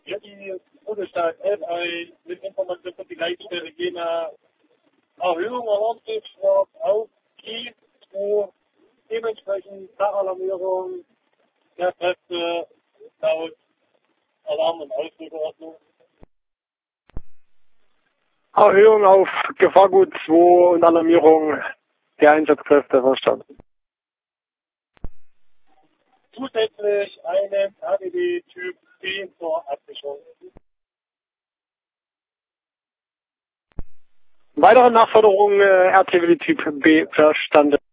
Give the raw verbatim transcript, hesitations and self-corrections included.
Ja, die Bundesstaat elf mit Informationen von die Leitstelle jener Erhöhung erwartet, was auch geht, wo dementsprechend Fachalarmierung der Kräfte laut Alarm- und Ausrufeordnung. Erhöhung auf Gefahrgut zwei und Alarmierung der Einsatzkräfte verstanden. Zusätzlich einen H D D Typ zehn zur Absicherung. Weitere Nachforderungen äh, R T W Typ B verstanden.